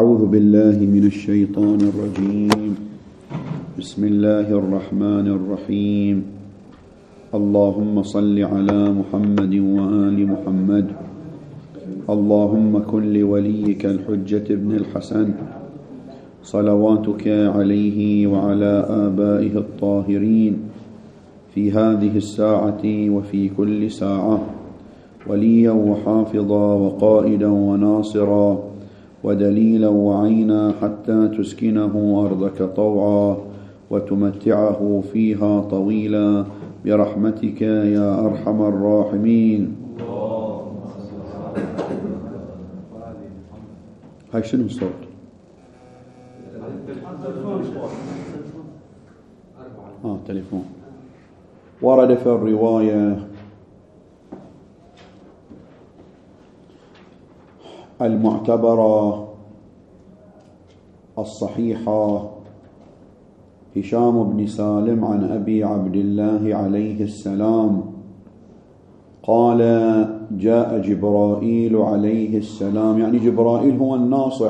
أعوذ بالله من الشيطان الرجيم. بسم الله الرحمن الرحيم. اللهم صل على محمد وآل محمد. اللهم كن لوليك الحجة ابن الحسن صلواتك عليه وعلى آبائه الطاهرين في هذه الساعة وفي كل ساعة وليا وحافظا وقائدا وناصرا ودليلا وعينا حتى تسكنه أرضك طوعا وتمتعه فيها طويلا برحمتك يا أرحم الراحمين. هاي شنو الصوت؟ تليفون. ورد في الرواية المعتبرة الصحيحة هشام بن سالم عن أبي عبد الله عليه السلام قال: جاء جبرائيل عليه السلام، يعني جبرائيل هو الناصح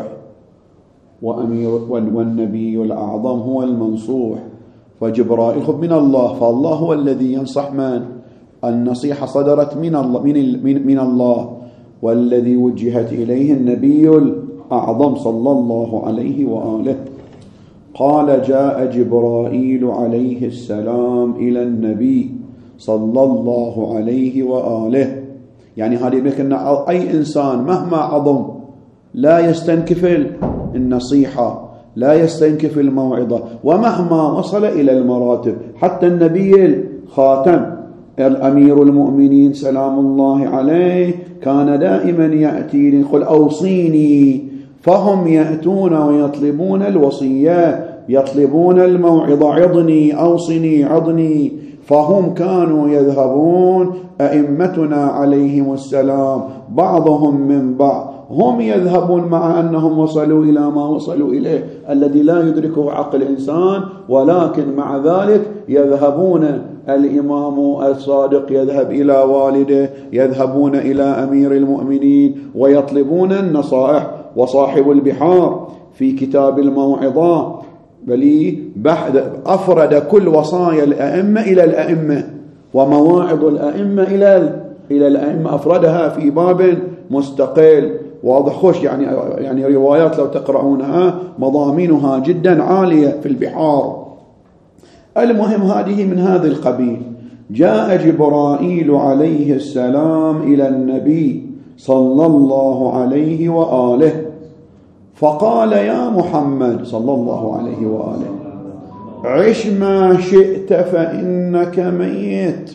والنبي الأعظم هو المنصوح، فجبرائيل خذ من الله، فالله هو الذي ينصح من؟ النصيحة صدرت من الله، والذي وجهت إليه النبي الأعظم صلى الله عليه وآله. قال: جاء جبرائيل عليه السلام إلى النبي صلى الله عليه وآله. يعني هذه يقول أن أي إنسان مهما عظم لا يستنكف النصيحة، لا يستنكف الموعظة، ومهما وصل إلى المراتب، حتى النبي الخاتم الأمير المؤمنين سلام الله عليه كان دائما يأتي يقول: أوصيني، فهم يأتون ويطلبون الوصية، يطلبون الموعظة، عظني أوصني عظني، فهم كانوا يذهبون أئمتنا عليهم السلام بعضهم من بعض، هم يذهبون مع أنهم وصلوا إلى ما وصلوا إليه الذي لا يدركه عقل إنسان، ولكن مع ذلك يذهبون. الإمام الصادق يذهب إلى والده، يذهبون إلى أمير المؤمنين ويطلبون النصائح. وصاحب البحار في كتاب الموعظة بل أفرد كل وصايا الأئمة إلى الأئمة، ومواعظ الأئمة إلى الأئمة أفردها في باب مستقل واضح خوش. يعني روايات لو تقرؤونها مضامينها جدا عالية في البحار. المهم هذه من هذا القبيل. جاء جبرائيل عليه السلام إلى النبي صلى الله عليه وآله فقال: يا محمد صلى الله عليه وآله، عش ما شئت فإنك ميت.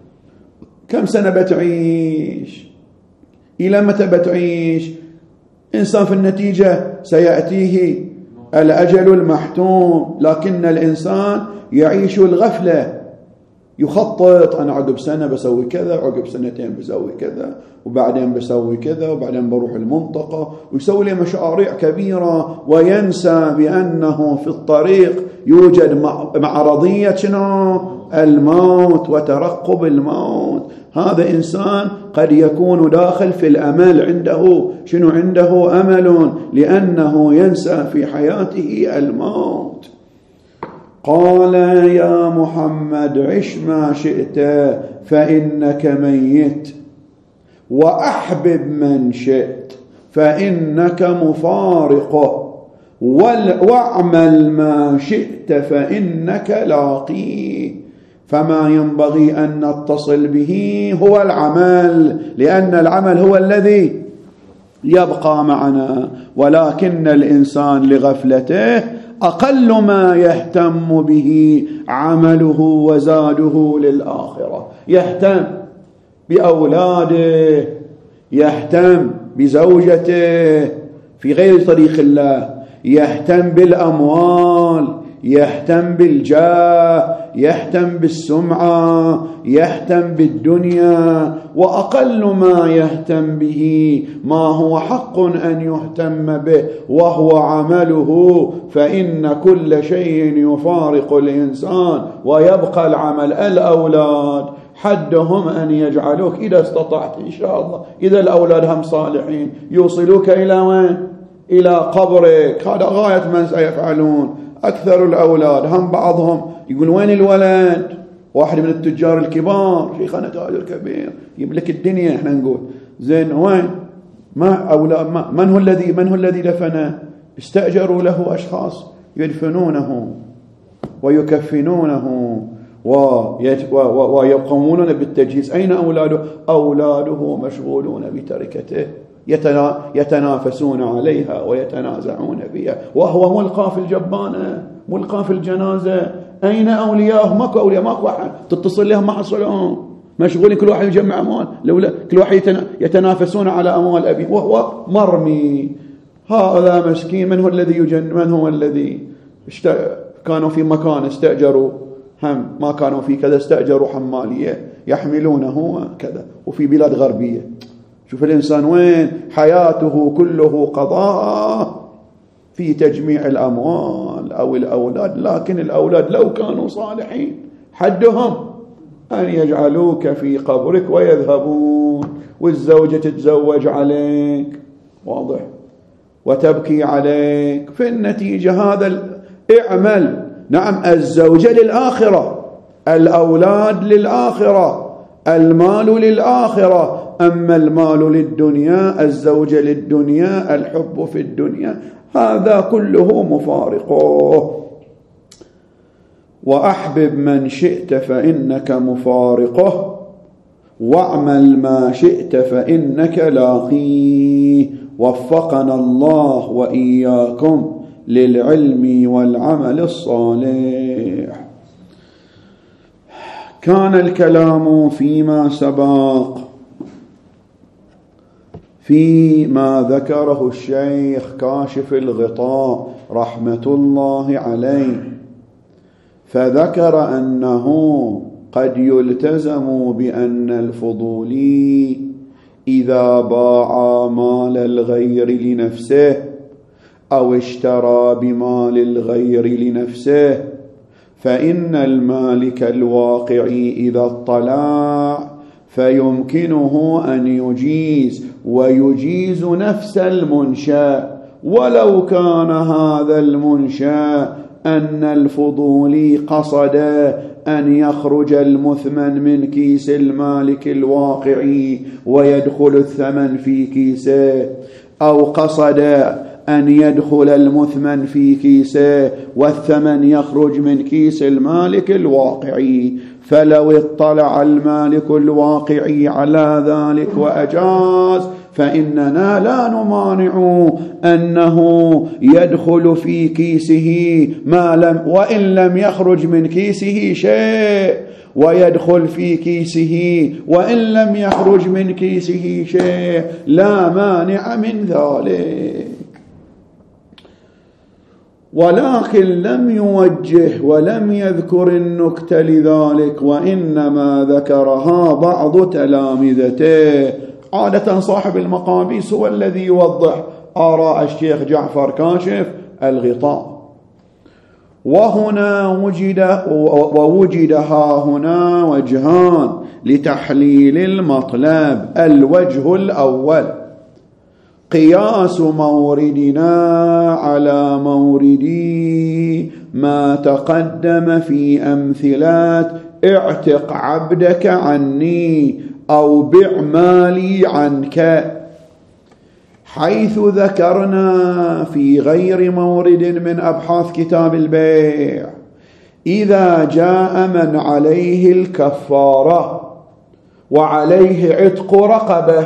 كم سنة بتعيش؟ إلى متى بتعيش؟ إنسان في النتيجة سيأتيه الأجل المحتوم، لكن الإنسان يعيش الغفلة، يخطط: أنا عقب سنة بسوي كذا، عقب سنتين بسوي كذا، وبعدين بسوي كذا، وبعدين بروح المنطقة، ويسوي لي مشاريع كبيرة، وينسى بأنه في الطريق يوجد معرضية الموت وترقب الموت. هذا إنسان قد يكون داخل في الأمل، عنده أمل، لأنه ينسى في حياته الموت. قال: يا محمد، عش ما شئت فإنك ميت، وأحبب من شئت فإنك مفارقه، واعمل ما شئت فإنك لاقيه. فما ينبغي أن نتصل به هو العمل، لأن العمل هو الذي يبقى معنا، ولكن الإنسان لغفلته أقل ما يهتم به عمله وزاده للآخرة. يهتم بأولاده، يهتم بزوجته في غير طريق الله، يهتم بالأموال، يهتم بالجاه، يهتم بالسمعة، يهتم بالدنيا، وأقل ما يهتم به ما هو حق أن يهتم به وهو عمله، فإن كل شيء يفارق الإنسان ويبقى العمل. الأولاد حدهم أن يجعلوك إذا استطعت إن شاء الله، إذا الأولاد هم صالحين يوصلوك إلى وين؟ إلى قبرك. هذا غاية من سيفعلون. أكثر الأولاد هم بعضهم يقول وين الولد؟ واحد من التجار الكبار، شيخنا تاجر كبير يملك الدنيا، احنا نقول زين وين؟ من هو الذي دفنه؟ استأجروا له أشخاص يدفنونه ويكفنونه ويقومون بالتجهيز. أين أولاده؟ أولاده مشغولون بتركته، يتنافسون عليها ويتنازعون بها، وهو ملقى في الجبانة، ملقى في الجنازة. أين أولياءه؟ ماكو أولياء، ماكو أحد تتصل لهم ما حصلهم، مشغولين كل واحد يجمع أموال، لولا كل واحد يتنافسون على أموال أبيه وهو مرمي. هذا مسكين. من هو الذي كانوا في مكان استأجروا، هم ما كانوا في كذا استأجروا حمالية يحملونه كذا، وفي بلاد غربية. شوف الإنسان وين حياته كله قضاء في تجميع الأموال أو الأولاد. لكن الأولاد لو كانوا صالحين حدهم أن يجعلوك في قبرك ويذهبون، والزوجة تتزوج عليك، واضح، وتبكي عليك. في النتيجة هذا اعمل. نعم، الزوجة للآخرة، الأولاد للآخرة، المال للآخرة. أما المال للدنيا، الزوجة للدنيا، الحب في الدنيا، هذا كله مفارقه. وأحبب من شئت فإنك مفارقه، واعمل ما شئت فإنك لاقيه. وفقنا الله وإياكم للعلم والعمل الصالح. كان الكلام فيما سبق فيما ذكره الشيخ كاشف الغطاء رحمة الله عليه، فذكر أنه قد يلتزم بأن الفضولي إذا باع مال الغير لنفسه أو اشترى بمال الغير لنفسه، فإن المالك الواقعي إذا اطلع فيمكنه أن يجيز ويجيز نفس المنشأ، ولو كان هذا المنشأ أن الفضولي قصد أن يخرج المثمن من كيس المالك الواقعي ويدخل الثمن في كيسه، أو قصد أن يدخل المثمن في كيسه والثمن يخرج من كيس المالك الواقعي. فلو اطلع المالك الواقعي على ذلك وأجاز، فإننا لا نمانع أنه يدخل في كيسه وإن لم يخرج من كيسه شيء، ويدخل في كيسه وإن لم يخرج من كيسه شيء، لا مانع من ذلك. ولكن لم يوجه ولم يذكر النكتة لذلك، وإنما ذكرها بعض تلامذته. عادة صاحب المقاميس هو الذي يوضح آراء الشيخ جعفر كاشف الغطاء. وهنا ووجد هنا وجهان لتحليل المطلب. الوجه الأول قياس موردنا على موردي ما تقدم في أمثلات اعتق عبدك عني أو بع مالي عنك، حيث ذكرنا في غير مورد من أبحاث كتاب البيع إذا جاء من عليه الكفارة وعليه عتق رقبة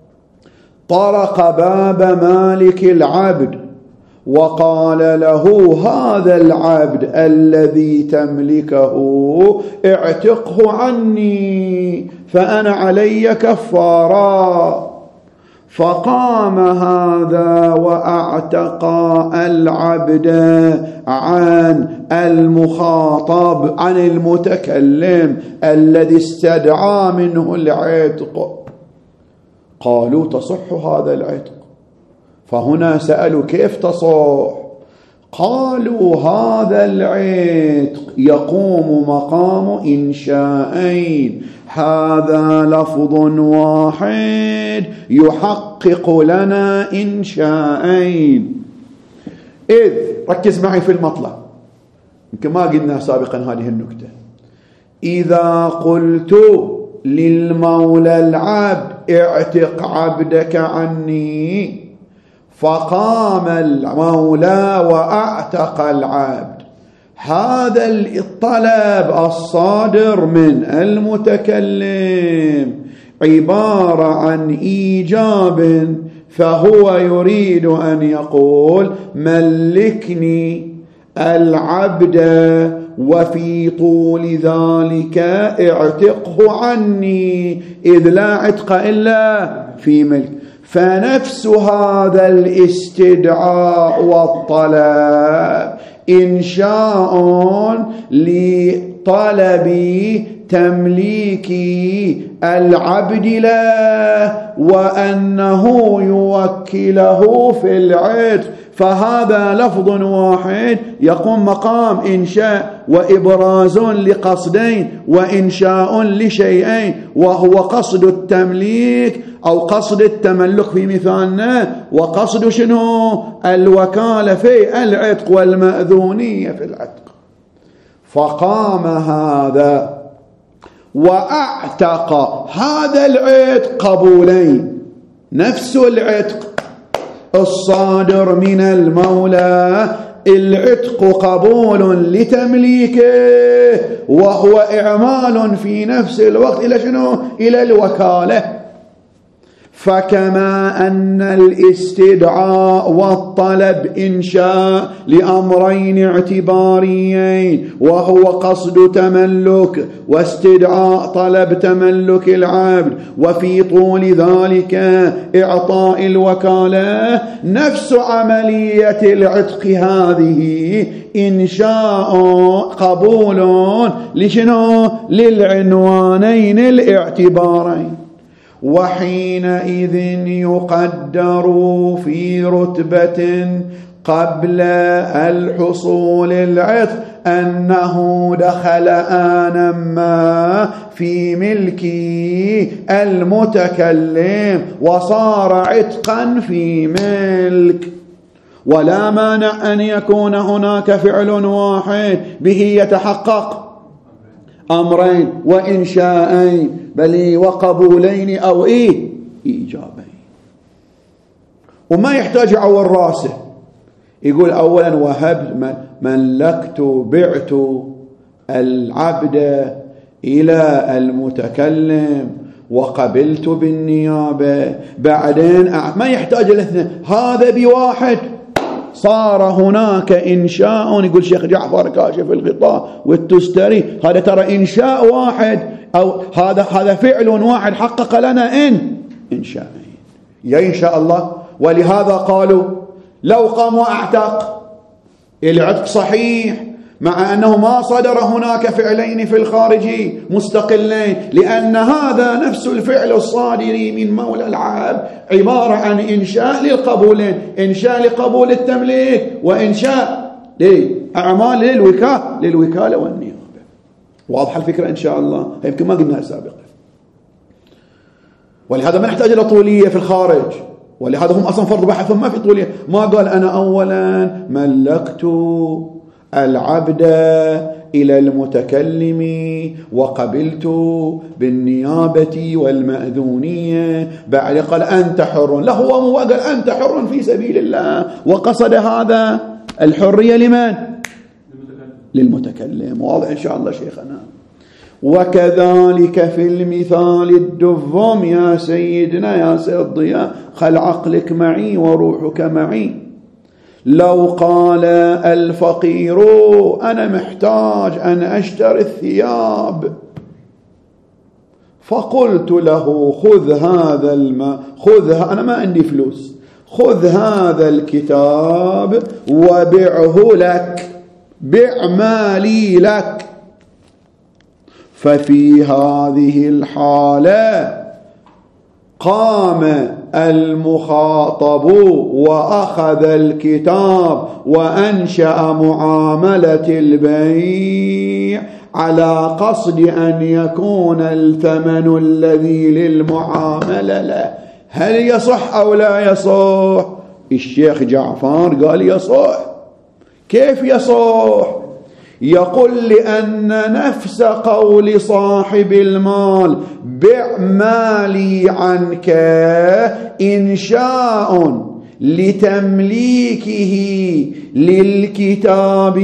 طرق باب مالك العبد وقال له هذا العبد الذي تملكه اعتقه عني فأنا علي كفارة، فقام هذا وأعتق العبد عن المخاطب، عن المتكلم الذي استدعى منه العتق. قالوا تصح هذا العتق، فهنا سألوا كيف تصح؟ قالوا هذا العتق يقوم مقام إنشاءين، هذا لفظ واحد يحقق يحقق لنا إنشاءين. إذ ركز معي في المطلب، يمكن ما قلنا سابقا هذه النكتة. إذا قلت للمولى العبد اعتق عبدك عني، فقام المولى وأعتق العبد، هذا الطلب الصادر من المتكلم عبارة عن إيجاب، فهو يريد أن يقول ملكني العبد وفي طول ذلك اعتقه عني، إذ لا عتق إلا في ملك. فنفس هذا الاستدعاء والطلب إنشاء لطلب تمليك العبد له وأنه يوكله في العتق، فهذا لفظ واحد يقوم مقام إنشاء وإبراز لقصدين وإنشاء لشيئين، وهو قصد التمليك أو قصد التملك في مثالنا، وقصد شنو؟ الوكالة في العتق والمأذونية في العتق. فقام هذا وأعتق هذا العتق قبولين، نفس العتق الصادر من المولى، العتق قبول لتمليكه وهو إعمال في نفس الوقت إلى شنو؟ إلى الوكالة. فكما أن الاستدعاء والطلب إنشاء لأمرين اعتباريين، وهو قصد تملك واستدعاء طلب تملك العبد، وفي طول ذلك إعطاء الوكالة، نفس عملية العتق هذه إنشاء قبول لشنو؟ للعنوانين الاعتبارين. وحينئذ يقدر في رتبة قبل الحصول العتق أنه دخل آنا ما في ملك المتكلم وصار عتقا في ملك. ولا مانع أن يكون هناك فعل واحد به يتحقق أمرين وإنشاءين، بل وقبولين أو إيجابين. وما يحتاج أول راسه يقول أولا وهب ملكت بعت العبد إلى المتكلم وقبلت بالنيابة، بعدين ما يحتاج الاثنين، هذا بواحد صار هناك إنشاء. يقول شيخ جعفر كاشف الغطاء والتستري هذا ترى إنشاء واحد، أو هذا فعل واحد حقق لنا إنشاءين يا إن شاء الله. ولهذا قالوا لو قام وأعتق العتق صحيح، مع أنه ما صدر هناك فعلين في الخارج مستقلين، لأن هذا نفس الفعل الصادر من مولى العبد عبارة عن إنشاء للقبولين، إنشاء لقبول التمليك وإنشاء لأعمال للوكالة والنيابة. واضح الفكرة إن شاء الله؟ يمكن ما قلناها سابقا. ولهذا ما نحتاج إلى طولية في الخارج، ولهذا هم أصلا فرض بحث ما في طولية. ما قال أنا أولا ملكت العبد إلى المتكلم وقبلت بالنيابة والمأذونية، بعد قال أنت حر، لا هو قال أنت حر في سبيل الله، وقصد هذا الحرية لمن؟ للمتكلم. واضح إن شاء الله شيخنا. وكذلك في المثال الدفم يا سيدنا يا سيد ضياء، خل عقلك معي وروحك معي. لو قال الفقير أنا محتاج أن أشتري الثياب، فقلت له خذ هذا أنا ما عندي فلوس، خذ هذا الكتاب وبعه لك، بع مالي لك. ففي هذه الحالة قام المخاطب وأخذ الكتاب وأنشأ معاملة البيع على قصد أن يكون الثمن الذي للمعاملة له، هل يصح أو لا يصح؟ الشيخ جعفر قال يصح. كيف يصح؟ يقول لأن نفس قول صاحب المال بع مالي عنك إنشاء لتمليكه للكتاب،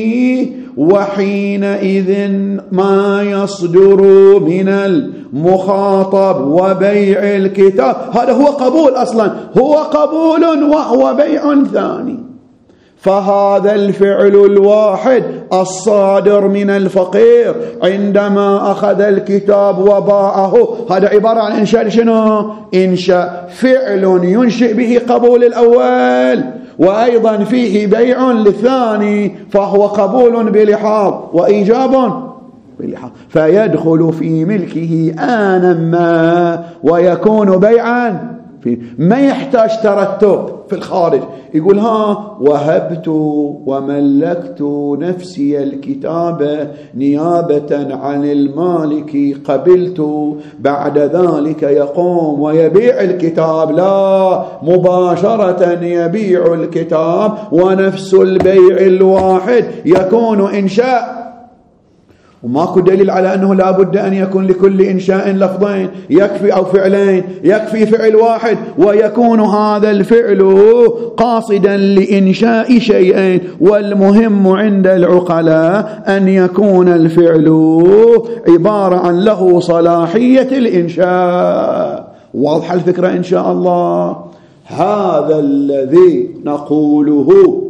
وحينئذ ما يصدر من المخاطب وبيع الكتاب هذا هو قبول أصلا، هو قبول وهو بيع ثاني. فهذا الفعل الواحد الصادر من الفقير عندما أخذ الكتاب وباعه هذا عبارة عن إنشاء شنو؟ إنشاء فعل ينشئ به قبول الأول، وأيضا فيه بيع للثاني، فهو قبول بلحاظ وإيجاب بلحاظ، فيدخل في ملكه آنا ما ويكون بيعا ما يحتاج ترتب في الخارج. يقول ها وهبت وملكت نفسي الكتاب نيابة عن المالك قبلت، بعد ذلك يقوم ويبيع الكتاب، لا، مباشرة يبيع الكتاب، ونفس البيع الواحد يكون إنشاء. وماكو دليل على أنه لا بد أن يكون لكل إنشاء لفظين، يكفي أو فعلين، يكفي فعل واحد ويكون هذا الفعل قاصدا لإنشاء شيئين. والمهم عند العقلاء أن يكون الفعل عبارة عن له صلاحية الإنشاء. واضحة الفكرة إن شاء الله؟ هذا الذي نقوله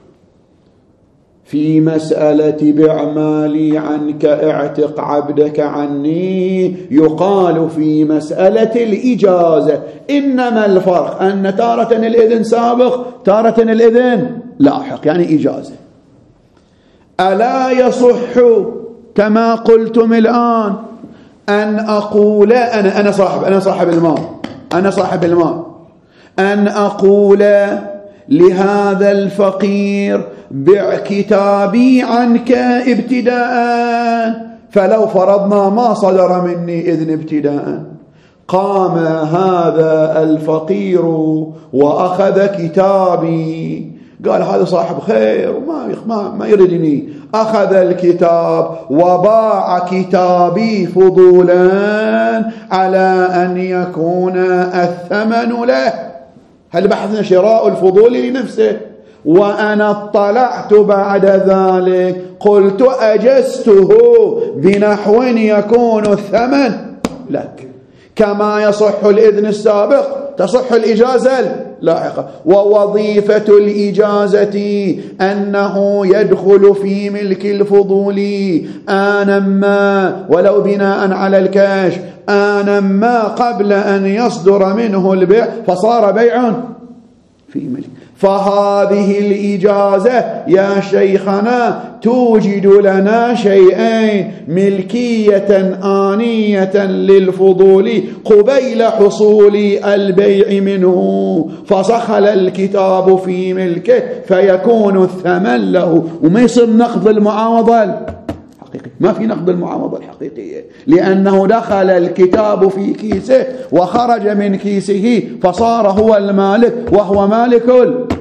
في مسألة بع مالي عنك اعتق عبدك عني يقال في مسألة الإجازة. إنما الفرق أن تارة الإذن سابق، تارة الإذن لاحق، يعني إجازة. ألا يصح كما قلتم الآن أن أقول أنا صاحب المال أن أقول لهذا الفقير بع كتابي عنك ابتداء، فلو فرضنا ما صدر مني إذن ابتداء، قام هذا الفقير وأخذ كتابي، قال هذا صاحب خير ما يردني، أخذ الكتاب وباع كتابي فضولا على أن يكون الثمن له. هل بحثنا شراء الفضول لنفسه؟ وأنا اطلعت بعد ذلك قلت أجزته بنحو يكون الثمن لك، كما يصح الإذن السابق تصح الإجازة اللاحقة. ووظيفة الإجازة أنه يدخل في ملك الفضول آنا ما ولو بناء على الكاش، آنا ما قبل أن يصدر منه البيع فصار بيع في ملك. فهذه الإجازة يا شيخنا توجد لنا شيئين: ملكية آنية للفضول قبيل حصول البيع منه، فصخل الكتاب في ملكه فيكون الثمن له، وما يصير نقض المعاوضة الحقيقي، ما في نقض المعاوضة الحقيقية، لأنه دخل الكتاب في كيسه وخرج من كيسه فصار هو المالك وهو مالك الثمن.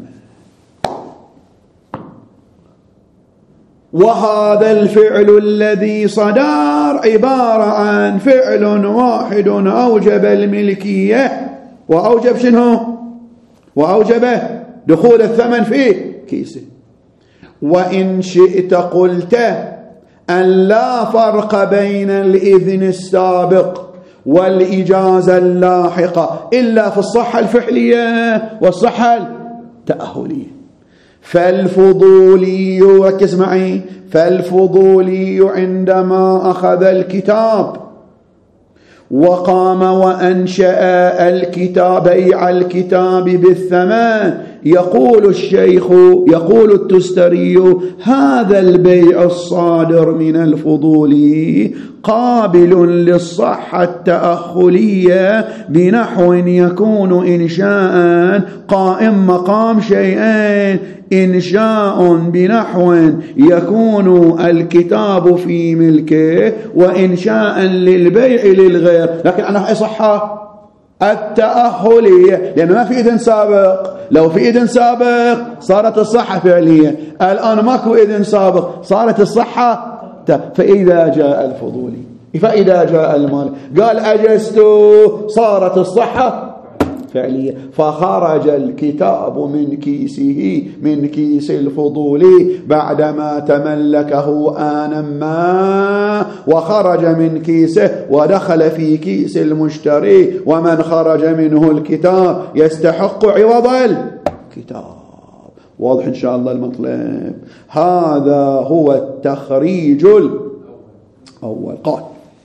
وهذا الفعل الذي صدر عبارة عن فعل واحد أوجب الملكية وأوجب شنو؟ وأوجب دخول الثمن في كيسه. وإن شئت قلت أن لا فرق بين الإذن السابق والإجازة اللاحقة إلا في الصحة الفعلية والصحة التأهلية. فالفضولي، ركز معي، فالفضولي عندما أخذ الكتاب وقام وأنشأ الكتاب بيع الكتاب بالثمن، يقول الشيخ، يقول التستري: هذا البيع الصادر من الفضول قابل للصحة التأخلية بنحو يكون إنشاء قائم مقام شيئين: إنشاء بنحو يكون الكتاب في ملكه، وإنشاء للبيع للغير. لكن أنا صحة التأهلية، لأنه ما في إذن سابق. لو في إذن سابق صارت الصحة فعلية، الآن ماكو إذن سابق صارت الصحة. فإذا جاء الفضولي، فإذا جاء المال قال أجزت، صارت الصحة فعلية. فخرج الكتاب من كيسه، من كيس الفضولي بعدما تملكه آنا ما، وخرج من كيسه ودخل في كيس المشتري، ومن خرج منه الكتاب يستحق عوض الكتاب. واضح إن شاء الله المطلب. هذا هو التخريج الأول. قال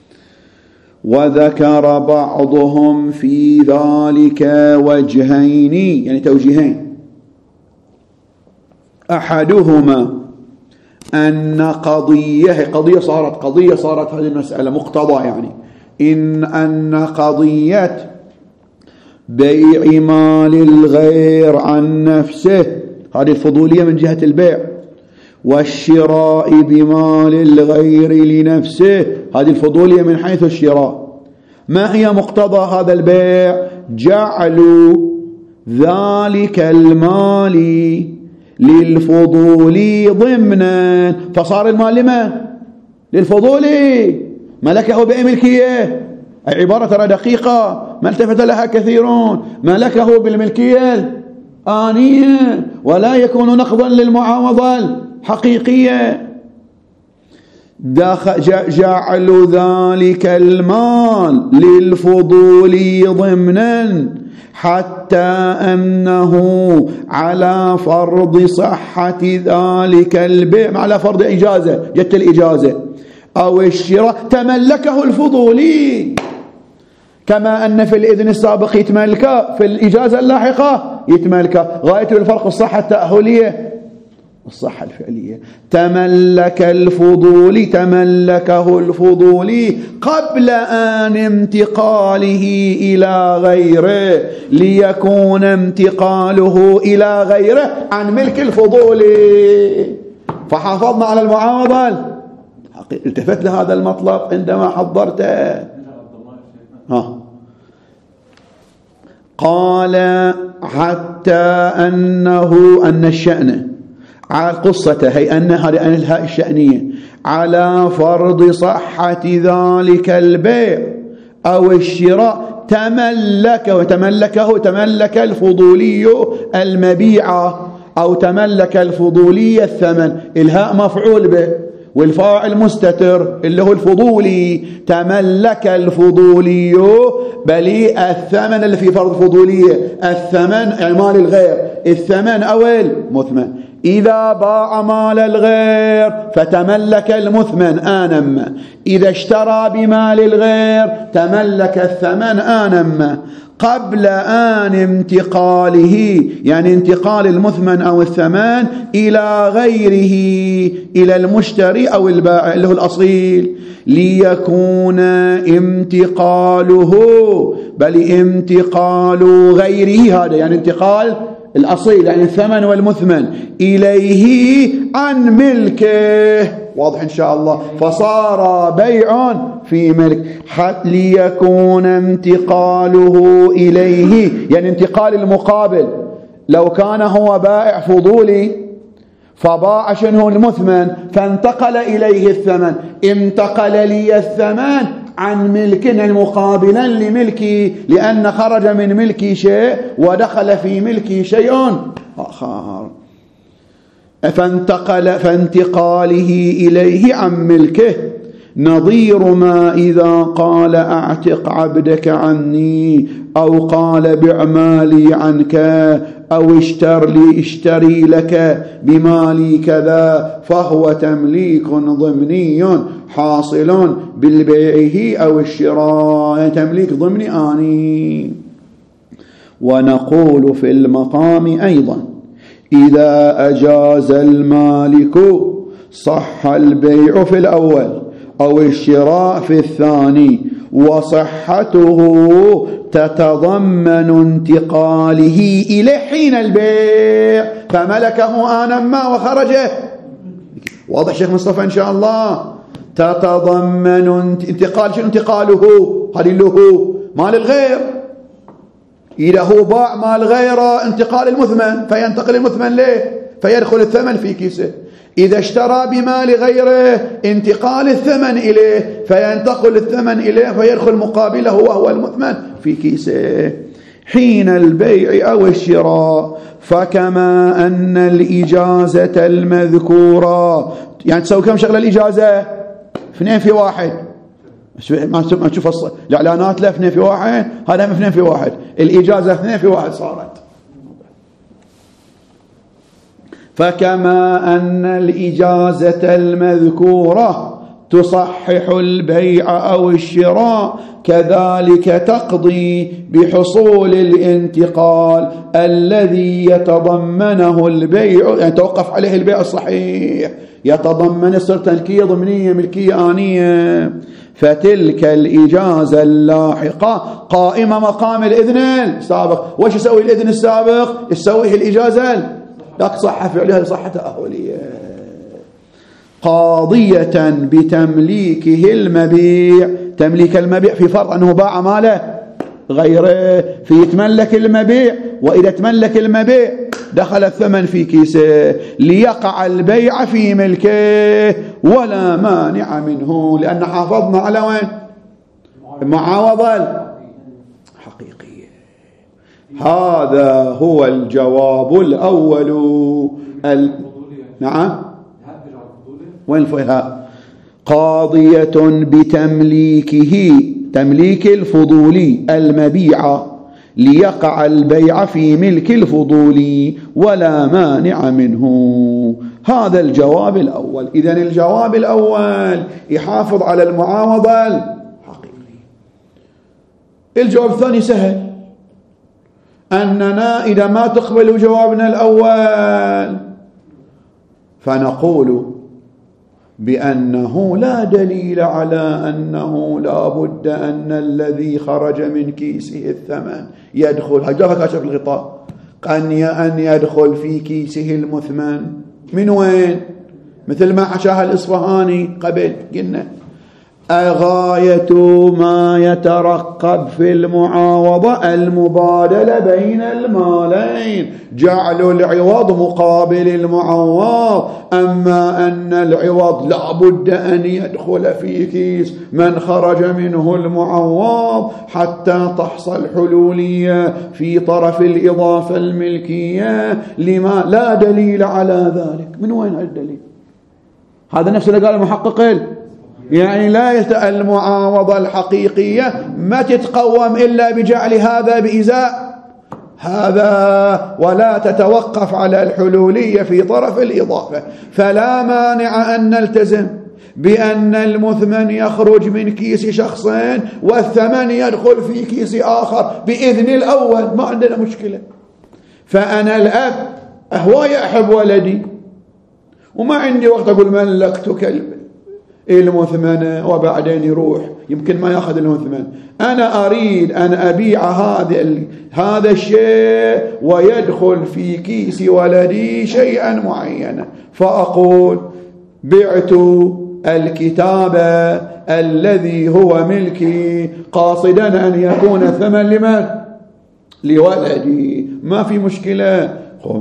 وذكر بعضهم في ذلك وجهين، يعني توجيهين. أحدهما أن قضية صارت هذه المسألة مقتضى، يعني أن قضية بيع مال الغير عن نفسه، هذه الفضولية من جهة البيع، والشراء بمال الغير لنفسه، هذه الفضولية من حيث الشراء. ما هي مقتضى هذا البيع؟ جعل ذلك المال للفضولي ضمنا، فصار المال لمن؟ للفضولي، ملكه بملكية. عبارة ترى دقيقة ما التفت لها كثيرون. ملكه بالملكية آنية، ولا يكون نقضا للمعاوضة حقيقية. جعل ذلك المال للفضولي ضمنا، حتى أنه على فرض صحة ذلك البيع، على فرض إجازة، جت الإجازة أو الشراء، تملكه الفضولي، كما أن في الإذن السابق يتملكه، في الإجازة اللاحقة يتملكه. غاية الفرق الصحة التأهلية، الصحة الفعلية. تملكه الفضولي قبل آن انتقاله إلى غيره، ليكون انتقاله إلى غيره عن ملك الفضولي. فحافظنا على المعاوضة. التفت لهذا المطلب عندما حضرته. قال حتى أن الشأن قصته، هي أن هذه الهاء الشأنية، على فرض صحة ذلك البيع أو الشراء تملك الفضولي المبيع، أو تملك الفضولي الثمن. الهاء مفعول به والفاعل مستتر اللي هو الفضولي. تملك الفضولي بلي الثمن اللي في فرض فضولية، الثمن يعني مال الغير، الثمن أو المثمن. إذا باع مال الغير فتملك المثمن آنما، إذا اشترى بمال الغير تملك الثمن آنما، قبل آن انتقاله، يعني انتقال المثمن أو الثمن إلى غيره، إلى المشتري أو البائع اللي هو الأصيل، ليكون انتقاله، بل انتقال غيره، هذا يعني انتقال الأصيل يعني الثمن والمثمن إليه عن ملكه. واضح إن شاء الله. فصار بيع في ملك، حتى ليكون انتقاله إليه، يعني انتقال المقابل. لو كان هو بائع فضولي فباع شنو المثمن، فانتقل إليه الثمن، انتقل لي الثمن عن ملك مقابلا لملكي، لأن خرج من ملكي شيء ودخل في ملكي شيء آخر. فانتقاله إليه عن ملكه، نظير ما إذا قال أعتق عبدك عني، أو قال بع مالي عنك، أو اشتري لك بمالي كذا، فهو تمليك ضمني حاصل بالبيع أو الشراء، تمليك ضمني آني. ونقول في المقام أيضا إذا أجاز المالك صح البيع في الأول أو الشراء في الثاني، وصحته تتضمن انتقاله إليه حين البيع، فملكه آنا ما وخرجه. واضح شيخ مصطفى إن شاء الله. تتضمن انتقال، شنو انتقاله؟ هذه له مال الغير إذا هو باع مال غيره انتقال المثمن، فينتقل المثمن ليه؟ فيدخل الثمن في كيسه. إذا اشترى بمال غيره انتقال الثمن إليه، فينتقل الثمن إليه فيدخل مقابله وهو المثمن في كيسه. حين البيع أو الشراء فكما أن الإجازة المذكورة، يعني تسوي كم شغلة الإجازة؟ 2 في 1. ما تشوف الإعلانات له 2 في 1، هذا 2 في 1. الإجازة 2 في 1 صارت. فكما أن الإجازة المذكورة تصحح البيع أو الشراء كذلك تقضي بحصول الانتقال الذي يتضمنه البيع، يعني توقف عليه البيع الصحيح، يتضمن صرت ملكية ضمنية ملكية آنية. فتلك الإجازة اللاحقة قائمة مقام الإذن السابق. وش يسوي الإذن السابق؟ يسويه الإجازة لك صحة فعلها صحة أهولية. قاضية بتمليكه المبيع، تمليك المبيع في فرض أنه باع ماله غيره، في يتملك المبيع. وإذا تملك المبيع دخل الثمن في كيسه ليقع البيع في ملكه ولا مانع منه، لأن حافظنا على وين؟ المعاوضة الحقيقية. هذا هو الجواب الأول. نعم، وين فيها؟ قاضية بتمليكه، تمليك الفضولي المبيع ليقع البيع في ملك الفضولي ولا مانع منه. هذا الجواب الأول. إذن الجواب الأول يحافظ على المعاوضة الحقيقية. الجواب الثاني سهل، أننا إذا ما تقبلوا جوابنا الأول فنقول بأنه لا دليل على أنه لا بد أن الذي خرج من كيسه الثمن يدخل، هجاك كاشف الغطاء، أن يدخل في كيسه المثمن من وين؟ مثل ما حشاها الإصفهاني قبل قلنا غاية ما يترقب في المعاوضة المبادلة بين المالين، جعل العوض مقابل المعوض. أما أن العوض لا بد أن يدخل في كيس من خرج منه المعوض حتى تحصل حلولية في طرف الإضافة الملكية، لما لا دليل على ذلك. من وين الدليل؟ هذا نفس اللي قال المحقق، يعني لا المعاوضة الحقيقية ما تتقوم إلا بجعل هذا بإزاء هذا، ولا تتوقف على الحلولية في طرف الإضافة. فلا مانع أن نلتزم بأن المثمن يخرج من كيس شخصين والثمن يدخل في كيس آخر بإذن الأول، ما عندنا مشكلة. فأنا الأب أهواي أحب ولدي وما عندي وقت أقول ملكت كلب المثمن وبعدين يروح يمكن ما يأخذ المثمن. أنا أريد أن أبيع هذا الشيء ويدخل في كيس ولدي شيئا معينا، فأقول بعت الكتاب الذي هو ملكي قاصدا أن يكون الثمن لمن؟ لولدي، ما في مشكلة.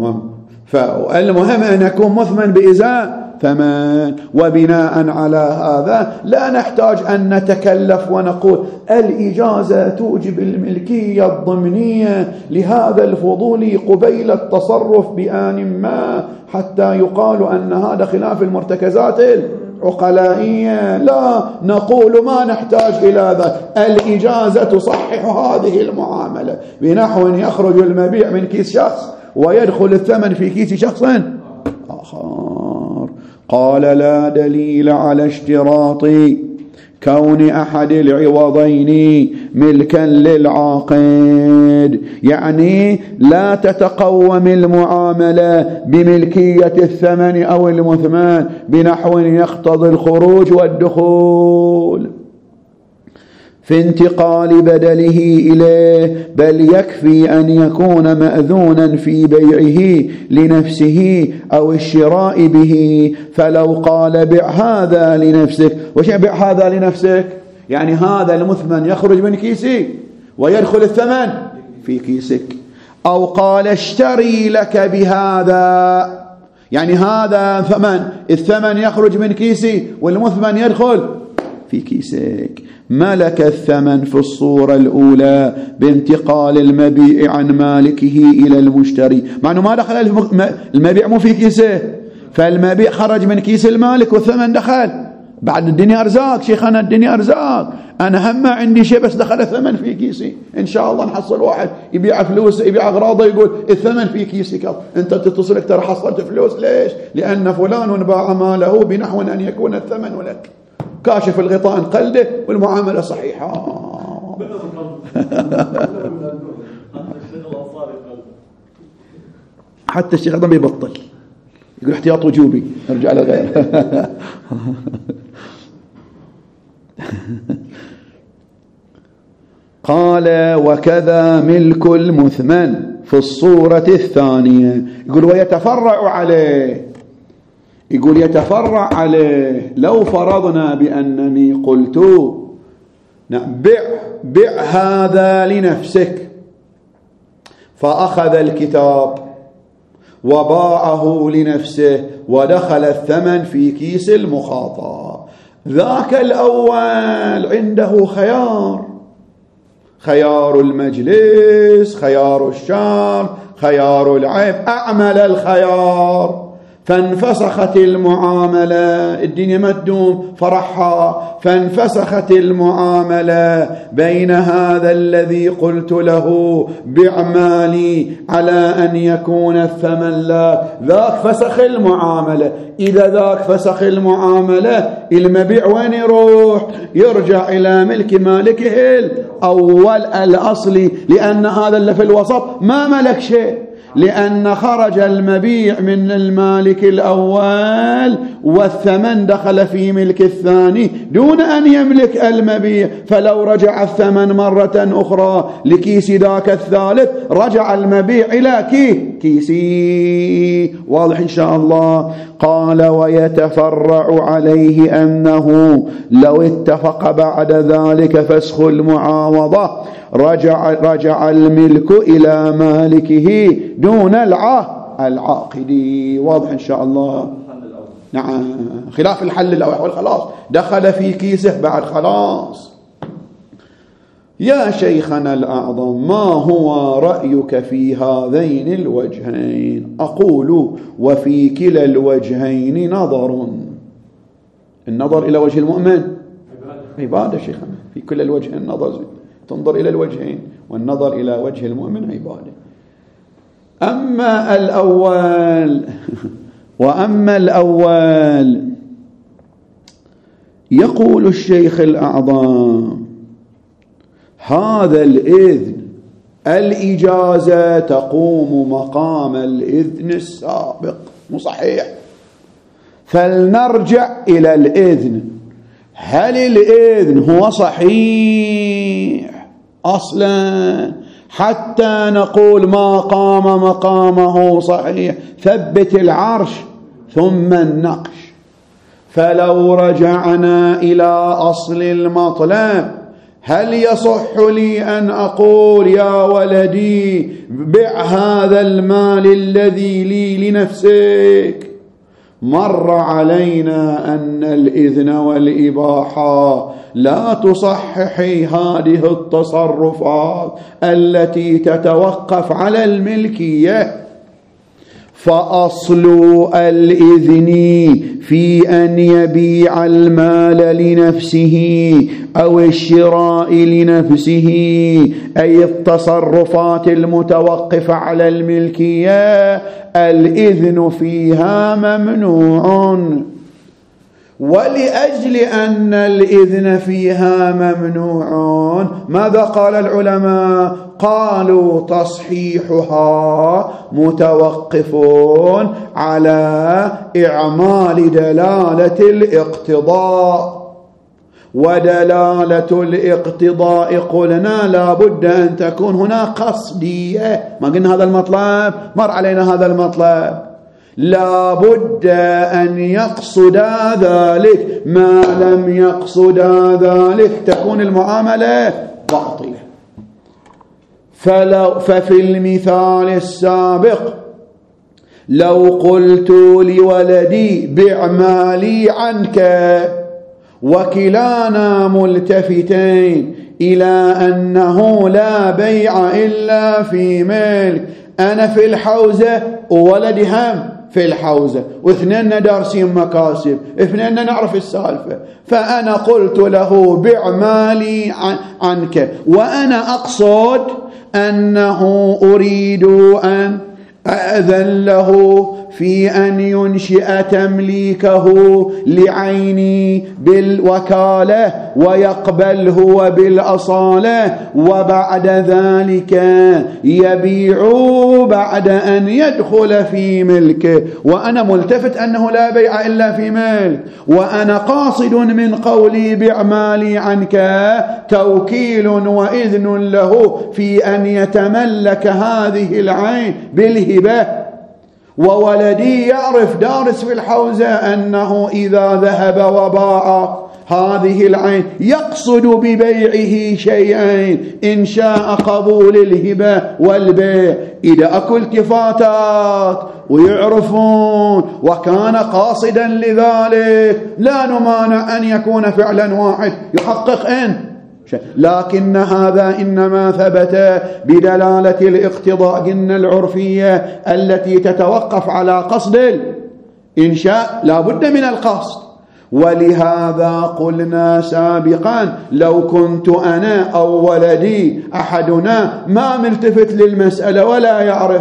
فالمهم أن يكون مثمن بإزاء ثمن. وبناء على هذا لا نحتاج أن نتكلف ونقول الإجازة توجب الملكية الضمنية لهذا الفضول قبيل التصرف بآن ما حتى يقال أن هذا خلاف المرتكزات العقلائية. لا، نقول ما نحتاج إلى ذلك. الإجازة تصحح هذه المعاملة بنحو يخرج المبيع من كيس شخص ويدخل الثمن في كيس شخص آخر. قال لا دليل على اشتراط كون أحد العوضين ملكا للعاقد، يعني لا تتقوم المعاملة بملكية الثمن أو المثمن بنحو يقتضي الخروج والدخول في انتقال بدله إليه، بل يكفي أن يكون مأذونا في بيعه لنفسه أو الشراء به. فلو قال بع هذا لنفسك، وش بع هذا لنفسك؟ يعني هذا المثمن يخرج من كيسي ويدخل الثمن في كيسك، أو قال اشتري لك بهذا، يعني هذا ثمن، الثمن يخرج من كيسي والمثمن يدخل في كيسك. ملك الثمن في الصورة الأولى بانتقال المبيع عن مالكه إلى المشتري، مع أنه ما دخل المبيع مو في كيسه، فالمبيع خرج من كيس المالك والثمن دخل. بعد الدنيا أرزاق شيخنا، الدنيا أرزاق، أنا هم عندي شيء بس دخل الثمن في كيسي. إن شاء الله نحصل واحد يبيع فلوس يبيع أغراضه يقول الثمن في كيسك، أنت تتصلك ترى حصلت فلوس. ليش؟ لأن فلان باع ماله بنحو أن يكون الثمن لك. كاشف الغطاء قلده والمعاملة صحيحة. حتى الشيخ هذا بيبطل يقول احتياط وجوبي، ارجع لغير. قال وكذا ملك المثمن في الصورة الثانية. يقول ويتفرع عليه، يقول يتفرع عليه. لو فرضنا بأنني قلت بع هذا لنفسك، فأخذ الكتاب وباعه لنفسه ودخل الثمن في كيس المخاطب، ذاك الأول عنده خيار المجلس، خيار الشر، خيار العيب، أعمل الخيار، فانفسخت المعاملة، الدنيا ما تدوم فرحها، فانفسخت المعاملة بين هذا الذي قلت له بع مالي على أن يكون الثمن لك، ذاك فسخ المعاملة. إذا ذاك فسخ المعاملة المبيع وين يروح؟ يرجع إلى ملك مالكه الأول الأصلي، لأن هذا اللي في الوسط ما ملك شيء، لأن خرج المبيع من المالك الأول والثمن دخل في ملك الثاني دون أن يملك المبيع. فلو رجع الثمن مرة أخرى لكيس ذاك الثالث رجع المبيع إلى كيسي. واضح إن شاء الله. قال ويتفرع عليه أنه لو اتفق بعد ذلك فسخ المعاوضة رجع الملك إلى مالكه دون العاقد. واضح إن شاء الله. نعم، خلاف الحل الأول، خلاص دخل في كيسه بعد خلاص. يا شيخنا الأعظم، ما هو رأيك في هذين الوجهين؟ أقول وفي كلا الوجهين نظر. النظر إلى وجه المؤمن عبادة شيخنا، في كلا الوجهين نظر، تنظر إلى الوجهين، والنظر إلى وجه المؤمن عبادة. أما الأول وأما الأول يقول الشيخ الأعظم هذا الإذن الإجازة تقوم مقام الإذن السابق، مو صحيح؟ فلنرجع إلى الإذن. هل الإذن هو صحيح أصلا حتى نقول ما قام مقامه صحيح؟ ثبت العرش ثم النقش. فلو رجعنا إلى أصل المطلب، هل يصح لي أن أقول يا ولدي بع هذا المال الذي لي لنفسك؟ مر علينا أن الإذن والإباحة لا تصححي هذه التصرفات التي تتوقف على الملكية. فأصل الإذن في أن يبيع المال لنفسه أو الشراء لنفسه، أي التصرفات المتوقفة على الملكية، الإذن فيها ممنوع. ولأجل أن الإذن فيها ممنوع ماذا قال العلماء؟ قالوا تصحيحها متوقف على إعمال دلالة الاقتضاء. ودلالة الاقتضاء قلنا لا بد أن تكون هنا قصدية. ما قلنا هذا المطلب؟ مر علينا هذا المطلب. لا بد أن يقصد ذلك، ما لم يقصد ذلك تكون المعاملة باطلة. ففي المثال السابق لو قلت لولدي بع مالي عنك وكلانا ملتفتين إلى أنه لا بيع إلا في ملك، أنا في الحوزة وولدي هم في الحوزة واثنين دارسين مكاسب، اثنين نعرف السالفة، فأنا قلت له بع مالي عنك، وأنا أقصد أنه أريد أن أذن له في أن ينشئ تمليكه لعيني بالوكالة ويقبل هو بالأصالة، وبعد ذلك يبيع بعد أن يدخل في ملكه، وأنا ملتفت أنه لا بيع إلا في ملك، وأنا قاصد من قولي بع مالي عنك توكيل وإذن له في أن يتملك هذه العين بالهبة. وولدي يعرف دارس في الحوزة أنه إذا ذهب وباع هذه العين يقصد ببيعه شيئين، إن شاء قبول الهبة والبيع، إذا أكو التفاتات ويعرفون وكان قاصدا لذلك لا نمانع أن يكون فعلا واحد يحقق لكن هذا إنما ثبت بدلالة الاقتضاء قلنا العرفية التي تتوقف على قصد الإنشاء، لا بد من القصد. ولهذا قلنا سابقا لو كنت أنا أو ولدي أحدنا ما ملتفت للمسألة ولا يعرف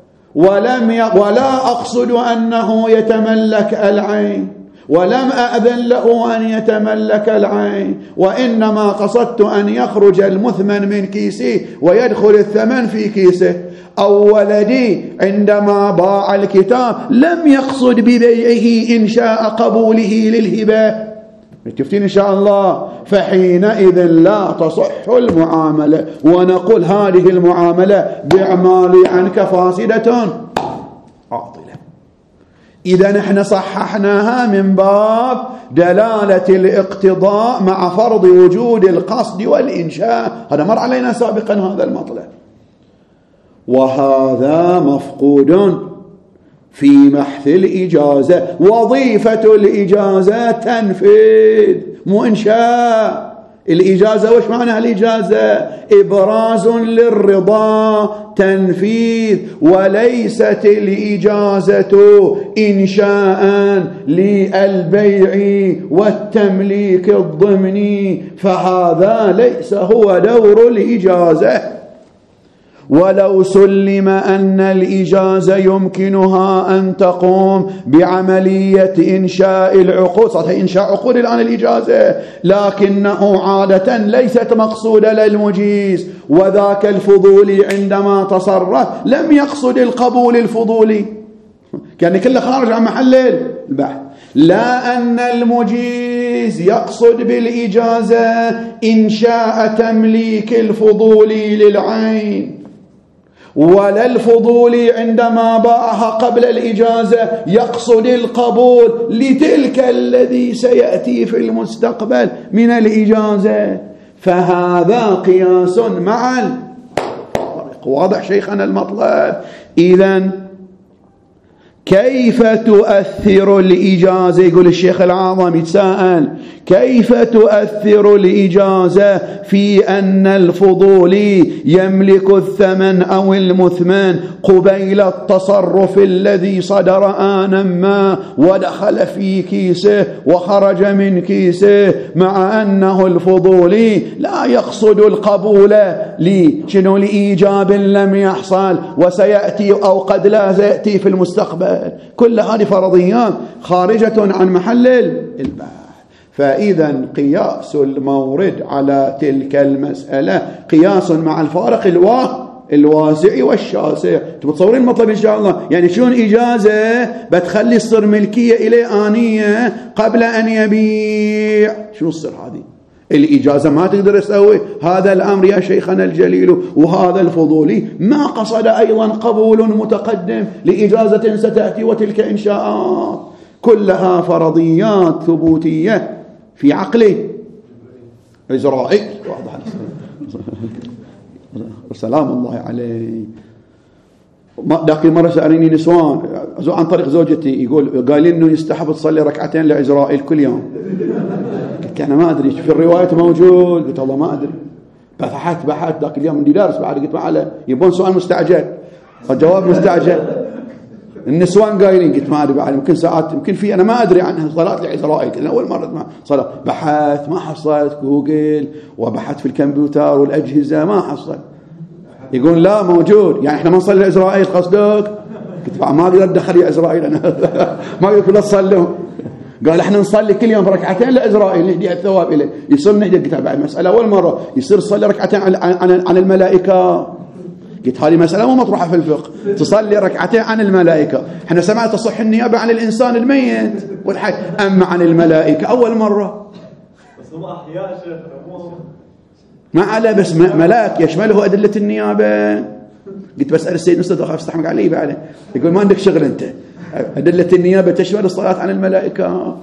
ولا أقصد أنه يتملك العين ولم أأذن له أن يتملك العين، وإنما قصدت أن يخرج المثمن من كيسي ويدخل الثمن في كيسه، أو ولدي عندما باع الكتاب لم يقصد ببيعه إن شاء قبوله للهبة، شفتين إن شاء الله، فحينئذ لا تصح المعاملة، ونقول هذه المعاملة بع مالي عنك فاسدة عاطلة. إذا نحن صححناها من باب دلالة الاقتضاء مع فرض وجود القصد والإنشاء، هذا مر علينا سابقا هذا المطلب، وهذا مفقود في بحث الإجازة. وظيفة الإجازة تنفيذ مو إنشاء. الإجازة وش معنى الإجازة؟ إبراز للرضا، تنفيذ، وليست الإجازة إنشاء للبيع والتمليك الضمني، فهذا ليس هو دور الإجازة. ولو سلم أن الإجازة يمكنها أن تقوم بعملية إنشاء العقود، صارت إنشاء عقود الآن الإجازة، لكنه عادة ليست مقصودة للمجيز، وذاك الفضولي عندما تصرف لم يقصد القبول الفضولي، كان كله خارج عن محل البحث، لا أن المجيز يقصد بالإجازة إنشاء تمليك الفضولي للعين، ولا الفضولي عندما باعها قبل الإجازة يقصد القبول لتلك الذي سيأتي في المستقبل من الإجازة، فهذا قياس مع الفارق. واضح شيخنا المطلب؟ إذن كيف تؤثر الإجازة؟ يقول الشيخ العظم يتساءل كيف تؤثر الإجازة في أن الفضولي يملك الثمن أو المثمن قبيل التصرف الذي صدر آنا ما ودخل في كيسه وخرج من كيسه، مع أنه الفضولي لا يقصد القبول لإيجاب لم يحصل وسيأتي أو قد لا سيأتي في المستقبل. كل هذه فرضيات خارجة عن محل البحث. فإذا قياس المورد على تلك المسألة قياس مع الفارق الواسع والشاسع. تتصورين المطلب إن شاء الله؟ يعني شلون إجازة بتخلي الصر ملكية إليه آنية قبل أن يبيع؟ شو الصر هذه؟ الإجازة ما تقدر تسوي هذا الأمر يا شيخنا الجليل. وهذا الفضولي ما قصد أيضا قبول متقدم لإجازة ستأتي، وتلك إنشاءات كلها فرضيات ثبوتية في عقله إجرائي. واضح سلام الله عليه. ذاك المرة سألني نسوان عن طريق زوجتي، يقول قايلين إنه يستحب تصلي ركعتين لعزرائيل كل يوم. قلت أنا ما أدري، في الرواية موجود. قلت والله ما أدري. بحثت ذاك اليوم عندي درس بعد، قلت معله يبون سؤال مستعجل الجواب مستعجل. النسوان قايلين، قلت ما أدري بعد، يمكن ساعات يمكن في أنا ما أدري عنها صلاة لعزرائيل. أنا أول مرة ما صلاة، بحثت ما حصلت، جوجل وبحثت في الكمبيوتر والأجهزة ما حصل. يقول لا موجود، يعني احنا ما نصلي لعزرائيل قصدك؟ قلت ما اقدر ادخل يا عزرائيل انا ما اقدر لا تصلوا. قال احنا نصلي كل يوم ركعتين لعزرائيل نهدي الثواب اليه. يصير نهدي. قلت بعد مساله اول مره يصير تصلي ركعتين عن الملائكه. قلت هذه مساله مو مطروحه في الفقه، تصلي ركعتين عن الملائكه. احنا سمعنا تصح النيابه عن الانسان الميت والحي، اما عن الملائكه اول مره. بس هم احياء شيخ ما على بس ملاك يشمله أدلة النيابة. قلت بسأل السيد أستاذ أخاف استحمق علي بعده. يقول ما عندك شغل أنت، أدلة النيابة تشمل الصلاة عن الملائكة.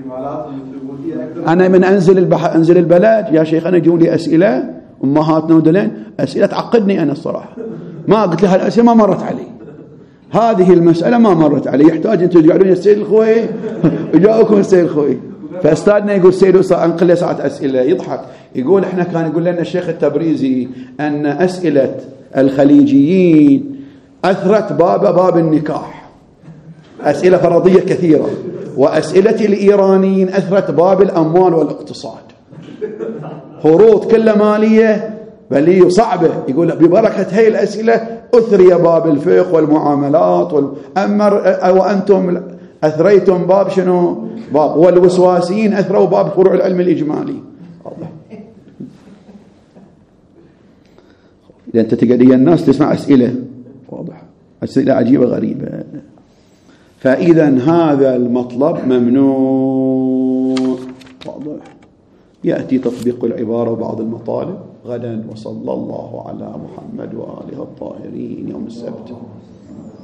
أنا من أنزل البلد يا شيخ أنا يجون لي أسئلة أمهاتنا ودلين أسئلة تعقدني أنا الصراحة. ما قلت لها الأسئلة ما مرت علي، هذه المسألة ما مرت علي، يحتاج أن ترجعون يا السيد الخوي وجاءكم السيد الخوي. فأستاذنا يقول سيد أنقل لي ساعة أسئلة يضحك. يقول إحنا كان يقول لنا الشيخ التبريزي أن أسئلة الخليجيين أثرت باب النكاح، أسئلة فرضية كثيرة، وأسئلة الإيرانيين أثرت باب الأموال والاقتصاد، فروض كلها مالية بل صعبة. يقول ببركة هاي الأسئلة أثري باب الفقه والمعاملات وأنتم أثريتم باب شنو؟ باب والوسواسيين أثروا باب فروع العلم الإجمالي. واضح. إذا أنت تقعد الناس تسمع أسئلة، واضح، أسئلة عجيبة غريبة. فإذا هذا المطلب ممنوع، واضح. يأتي تطبيق العبارة وبعض المطالب غدا. وصلى الله على محمد وآله الطاهرين يوم السبت.